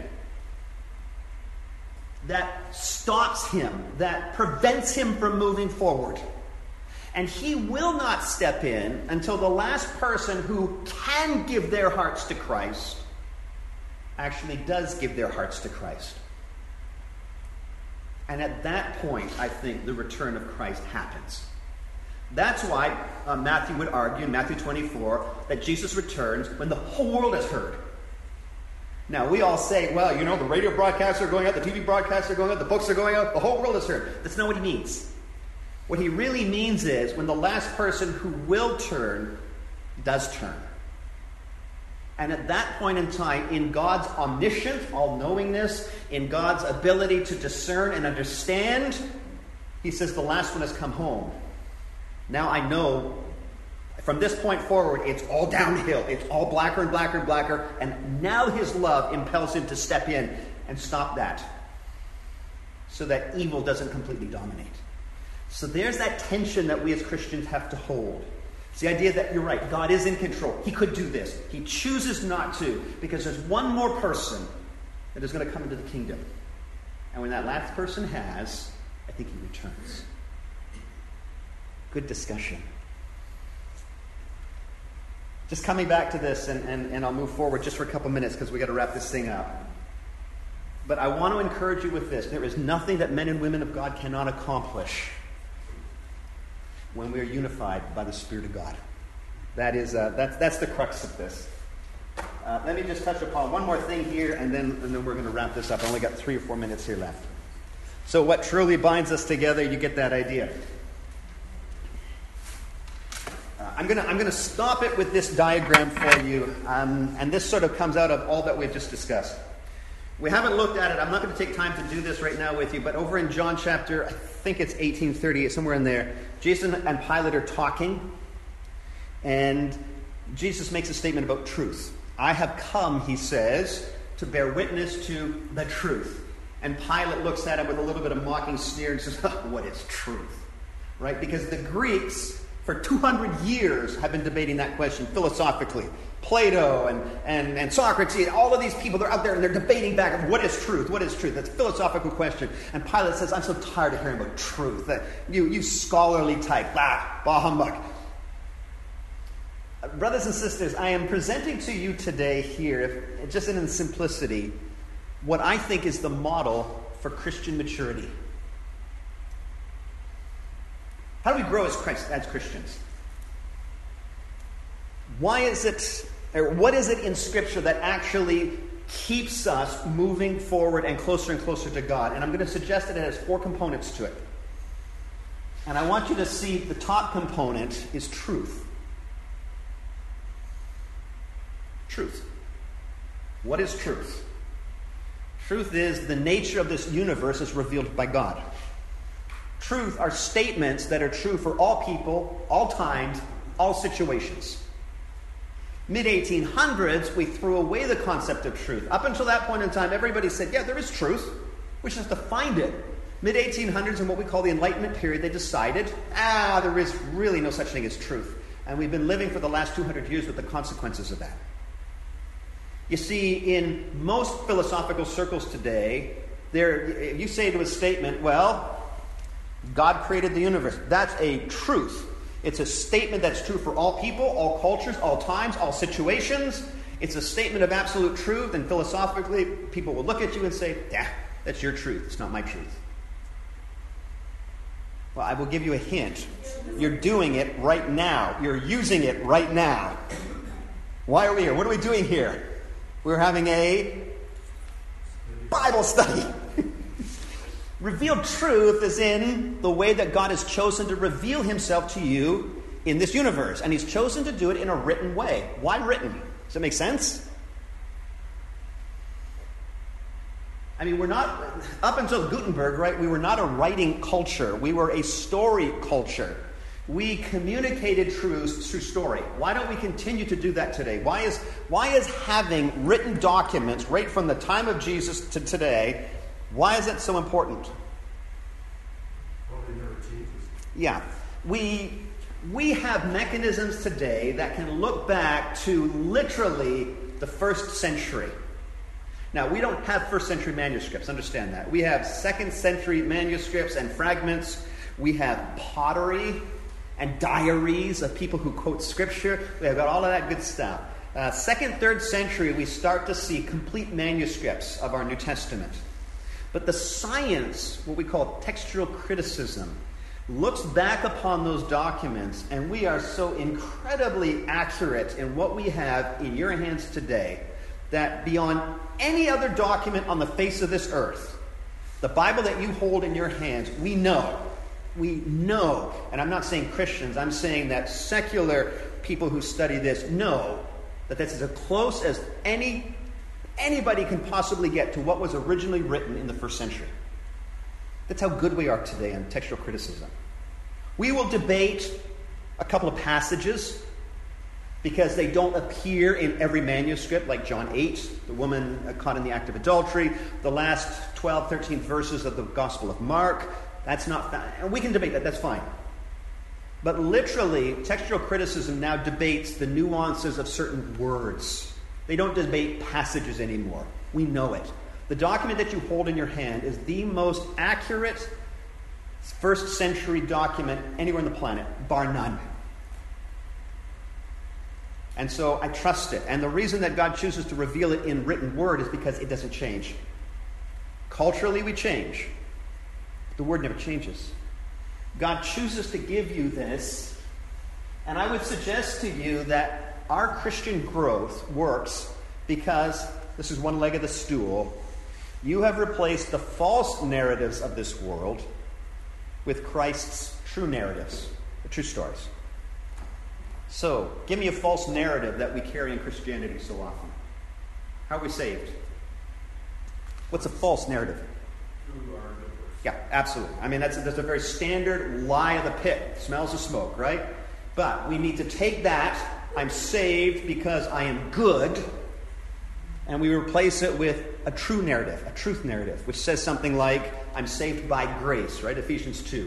that stops him, that prevents him from moving forward. And he will not step in until the last person who can give their hearts to Christ actually does give their hearts to Christ. And at that point, I think the return of Christ happens. That's why uh, Matthew would argue in Matthew twenty-four that Jesus returns when the whole world has heard. Now, we all say, well, you know, the radio broadcasts are going out, the T V broadcasts are going out, the books are going out, the whole world has heard. That's not what he means. What he really means is when the last person who will turn does turn. And at that point in time, in God's omniscience, all-knowingness, in God's ability to discern and understand, he says, the last one has come home. Now I know, from this point forward, it's all downhill. It's all blacker and blacker and blacker. And now his love impels him to step in and stop that, so that evil doesn't completely dominate. So there's that tension that we as Christians have to hold. It's the idea that you're right, God is in control. He could do this. He chooses not to, because there's one more person that is going to come into the kingdom. And when that last person has, I think he returns. Good discussion. Just coming back to this, and, and, and I'll move forward just for a couple minutes because we've got to wrap this thing up. But I want to encourage you with this. There is nothing that men and women of God cannot accomplish. when we are unified by the Spirit of God. That is, uh, that's, that's the crux of this. Uh, let me just touch upon one more thing here, and then, and then we're going to wrap this up. I only got three or four minutes here left. So what truly binds us together, you get that idea. Uh, I'm going to I'm going to stop it with this diagram for you, um, and this sort of comes out of all that we've just discussed. We haven't looked at it. I'm not going to take time to do this right now with you, but over in John chapter, I think it's eighteen thirty, somewhere in there, Jesus and Pilate are talking, and Jesus makes a statement about truth. I have come, he says, to bear witness to the truth. And Pilate looks at him with a little bit of mocking sneer and says, oh, what is truth? Right? Because the Greeks, for two hundred years, have been debating that question philosophically. Plato and, and, and Socrates, all of these people, they're out there and they're debating back, what is truth? What is truth? That's a philosophical question. And Pilate says, I'm so tired of hearing about truth. That you, you scholarly type, ah, bah humbug. Brothers and sisters, I am presenting to you today here, just in simplicity, what I think is the model for Christian maturity. How do we grow as Christ, as Christians? Why is it, or what is it in Scripture that actually keeps us moving forward and closer and closer to God? And I'm going to suggest that it has four components to it. And I want you to see the top component is truth. Truth. What is truth? Truth is the nature of this universe as revealed by God. Truth are statements that are true for all people, all times, all situations. mid eighteen hundreds, we threw away the concept of truth. Up until that point in time, everybody said, yeah, there is truth. We just have to find it. mid eighteen hundreds, in what we call the Enlightenment period, they decided, ah, there is really no such thing as truth. And we've been living for the last two hundred years with the consequences of that. You see, in most philosophical circles today, there, you say to a statement, well, God created the universe. That's a truth. It's a statement that's true for all people, all cultures, all times, all situations. It's a statement of absolute truth, and philosophically, people will look at you and say, yeah, that's your truth. It's not my truth. Well, I will give you a hint. You're doing it right now. You're using it right now. Why are we here? What are we doing here? We're having a Bible study. Revealed truth is in the way that God has chosen to reveal himself to you in this universe. And he's chosen to do it in a written way. Why written? Does that make sense? I mean, we're not, up until Gutenberg, right, we were not a writing culture. We were a story culture. We communicated truths through story. Why don't we continue to do that today? Why is, why is having written documents right from the time of Jesus to today, why is that so important? Probably never changes. Yeah. We, we have mechanisms today that can look back to literally the first century. Now, we don't have first century manuscripts, understand that. We have second century manuscripts and fragments. We have pottery and diaries of people who quote Scripture. We have got all of that good stuff. Uh, second, third century, we start to see complete manuscripts of our New Testament. But the science, what we call textual criticism, looks back upon those documents, and we are so incredibly accurate in what we have in your hands today that beyond any other document on the face of this earth, the Bible that you hold in your hands, we know. We know, and I'm not saying Christians, I'm saying that secular people who study this know that this is as close as any anybody can possibly get to what was originally written in the first century. That's how good we are today on textual criticism. We will debate a couple of passages because they don't appear in every manuscript, like John eight, the woman caught in the act of adultery, the last twelve, thirteen verses of the Gospel of Mark. That's not, and we can debate that, that's fine. But literally, textual criticism now debates the nuances of certain words. They don't debate passages anymore. We know it. The document that you hold in your hand is the most accurate first century document anywhere on the planet, bar none. And so I trust it. And the reason that God chooses to reveal it in written word is because it doesn't change. Culturally, we change. The word never changes. God chooses to give you this, and I would suggest to you that our Christian growth works because this is one leg of the stool. You have replaced the false narratives of this world with Christ's true narratives, the true stories. So, give me a false narrative that we carry in Christianity so often. How are we saved? What's a false narrative? You are the person. Yeah, absolutely. I mean, that's, that's a very standard lie of the pit. Smells of smoke, right? But we need to take that, I'm saved because I am good, and we replace it with a true narrative, a truth narrative, which says something like, I'm saved by grace, right? Ephesians two.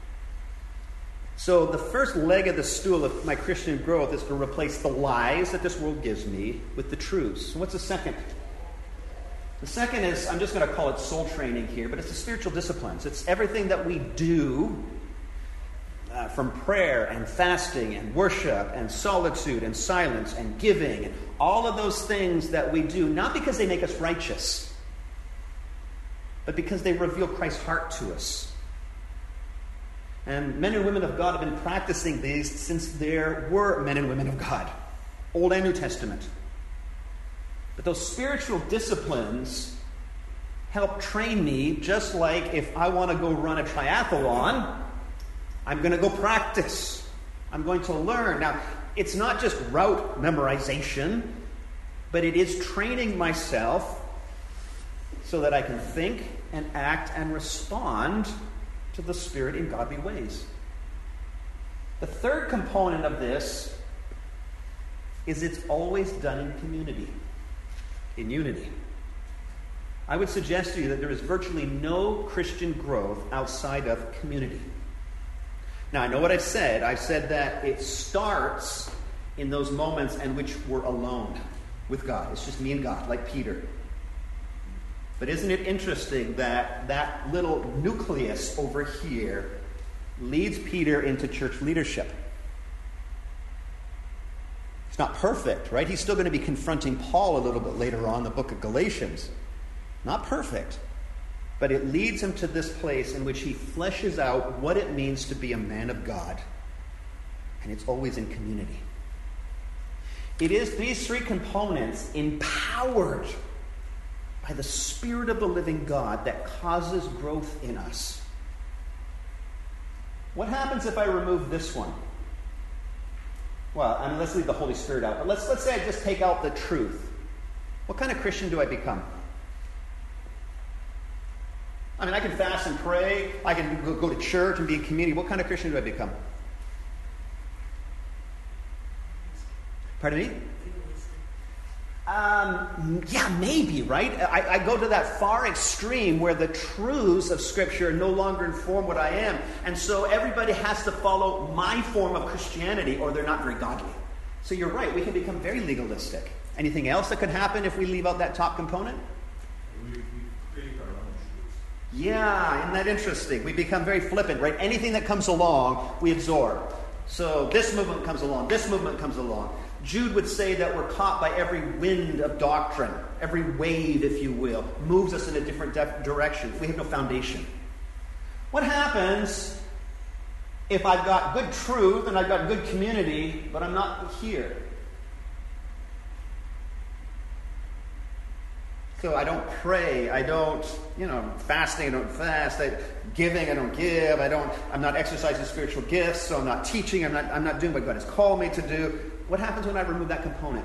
So the first leg of the stool of my Christian growth is to replace the lies that this world gives me with the truths. So what's the second? The second is, I'm just going to call it soul training here, but it's the spiritual disciplines. It's everything that we do uh, from prayer and fasting and worship and solitude and silence and giving and all of those things that we do, not because they make us righteous, but because they reveal Christ's heart to us. And men and women of God have been practicing these since there were men and women of God, Old and New Testament. But those spiritual disciplines help train me, just like if I want to go run a triathlon, I'm going to go practice. I'm going to learn. Now, it's not just route memorization, but it is training myself so that I can think and act and respond to the Spirit in godly ways. The third component of this is it's always done in community, in unity. I would suggest to you that there is virtually no Christian growth outside of community. Now, I know what I've said. I've said that it starts in those moments in which we're alone with God. It's just me and God, like Peter. But isn't it interesting that that little nucleus over here leads Peter into church leadership? It's not perfect, right? He's still going to be confronting Paul a little bit later on in the book of Galatians. Not perfect. But it leads him to this place in which he fleshes out what it means to be a man of God. And it's always in community. It is these three components empowered by the Spirit of the living God that causes growth in us. What happens if I remove this one? Well, I mean, let's leave the Holy Spirit out. But let's, let's say I just take out the truth. What kind of Christian do I become? I mean, I can fast and pray. I can go, go to church and be in community. What kind of Christian do I become? Pardon me? Um, yeah, maybe, right? I, I go to that far extreme where the truths of Scripture no longer inform what I am. And so everybody has to follow my form of Christianity or they're not very godly. So you're right, we can become very legalistic. Anything else that could happen if we leave out that top component? We, we create our own truths. Yeah, isn't that interesting? We become very flippant, right? Anything that comes along, we absorb. So this movement comes along, this movement comes along. Jude would say that we're caught by every wind of doctrine, every wave, if you will, moves us in a different de- direction. We have no foundation. What happens if I've got good truth and I've got good community, but I'm not here? So I don't pray, I don't, you know, fasting, I don't fast, I, giving, I don't give, I don't, I'm not exercising spiritual gifts, so I'm not teaching, I'm not, I'm not doing what God has called me to do. What happens when I remove that component?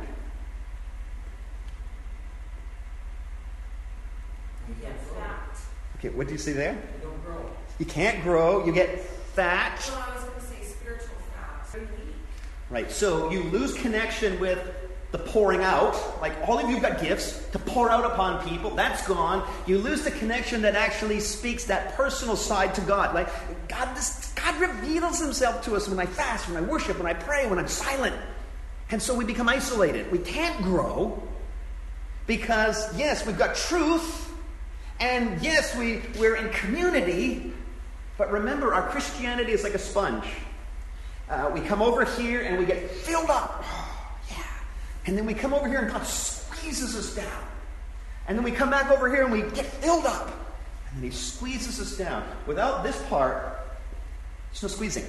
You get fat. Okay, what do you see there? You don't grow. You can't grow, you get fat. Well, I was going to say spiritual fat. Very weak. Right, so you lose connection with the pouring out. Like, all of you have got gifts to pour out upon people. That's gone. You lose the connection that actually speaks that personal side to God. Like, God, this, God reveals himself to us when I fast, when I worship, when I pray, when I'm silent. And so we become isolated. We can't grow because, yes, we've got truth. And, yes, we, we're in community. But remember, our Christianity is like a sponge. Uh, we come over here and we get filled up. And then we come over here and God squeezes us down. And then we come back over here and we get filled up. And then he squeezes us down. Without this part, There's no squeezing.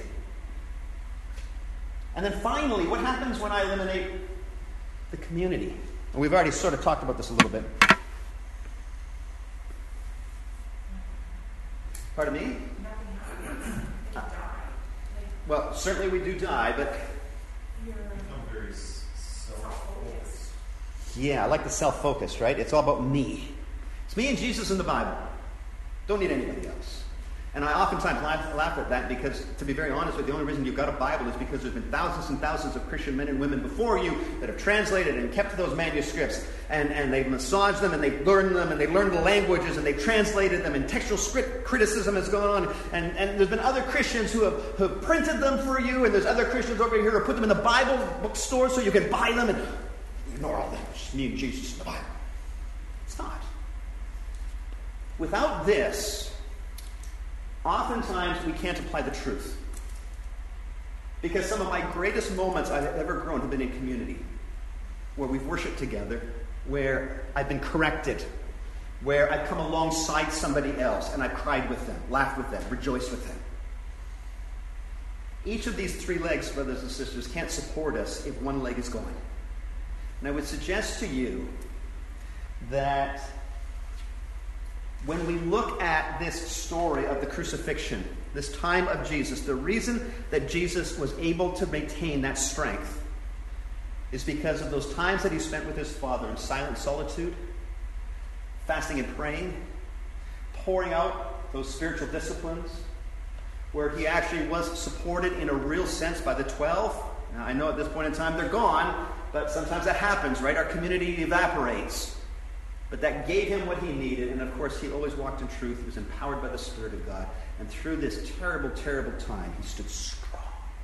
And then finally, what happens when I eliminate the community? And we've already sort of talked about this a little bit. Pardon me? Uh, well, certainly we do die, but... Become very self-focused. Yeah, I like the self-focus, right? It's all about me. It's me and Jesus in the Bible. Don't need anybody else. And I oftentimes laugh, laugh at that because, to be very honest with you, the only reason you've got a Bible is because there's been thousands and thousands of Christian men and women before you that have translated and kept those manuscripts. And, and they've massaged them and they've learned them and they've learned the languages and they've translated them and textual script criticism has gone on. And, and there's been other Christians who have, who have printed them for you, and there's other Christians over here who put them in the Bible bookstore so you can buy them and ignore all that. Just me and Jesus in the Bible. It's not. Without this, oftentimes we can't apply the truth. Because some of my greatest moments I've ever grown have been in community, where we've worshiped together, where I've been corrected, where I've come alongside somebody else and I've cried with them, laughed with them, rejoiced with them. Each of these three legs, brothers and sisters, can't support us if one leg is gone. And I would suggest to you that when we look at this story of the crucifixion, this time of Jesus, the reason that Jesus was able to maintain that strength is because of those times that he spent with his Father in silent solitude, fasting and praying, pouring out those spiritual disciplines, where he actually was supported in a real sense by the twelve. Now, I know at this point in time they're gone, but sometimes that happens, right? Our community evaporates. But that gave him what he needed, and of course he always walked in truth. He was empowered by the Spirit of God. And through this terrible, terrible time, he stood strong.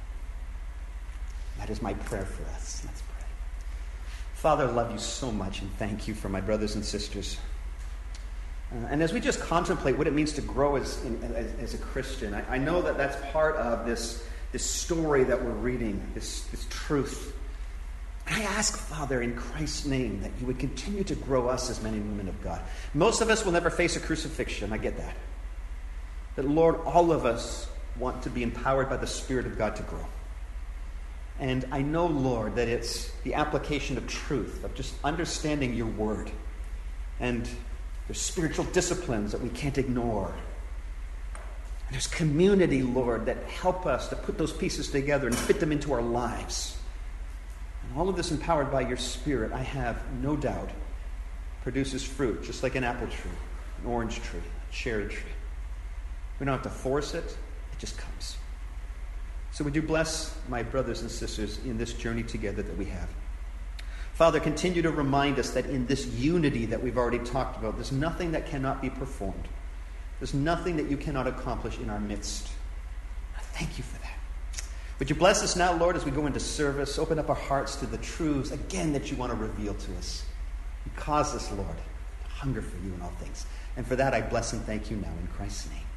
That is my prayer for us. Let's pray. Father, I love you so much, and thank you for my brothers and sisters. Uh, and as we just contemplate what it means to grow as, in, as, as a Christian, I, I know that that's part of this, this story that we're reading, this, this truth. I ask, Father, in Christ's name, that you would continue to grow us as men and women of God. Most of us will never face a crucifixion. I get that. But Lord, all of us want to be empowered by the Spirit of God to grow. And I know, Lord, that it's the application of truth, of just understanding your word. And there's spiritual disciplines that we can't ignore. And there's community, Lord, that help us to put those pieces together and fit them into our lives. All of this empowered by your Spirit, I have no doubt, produces fruit, just like an apple tree, an orange tree, a cherry tree. We don't have to force it, it just comes. So would you bless my brothers and sisters in this journey together that we have. Father, continue to remind us that in this unity that we've already talked about, there's nothing that cannot be performed. There's nothing that you cannot accomplish in our midst. I thank you for that. Would you bless us now, Lord, as we go into service? Open up our hearts to the truths, again, that you want to reveal to us. And cause us, Lord, to hunger for you in all things. And for that, I bless and thank you now in Christ's name.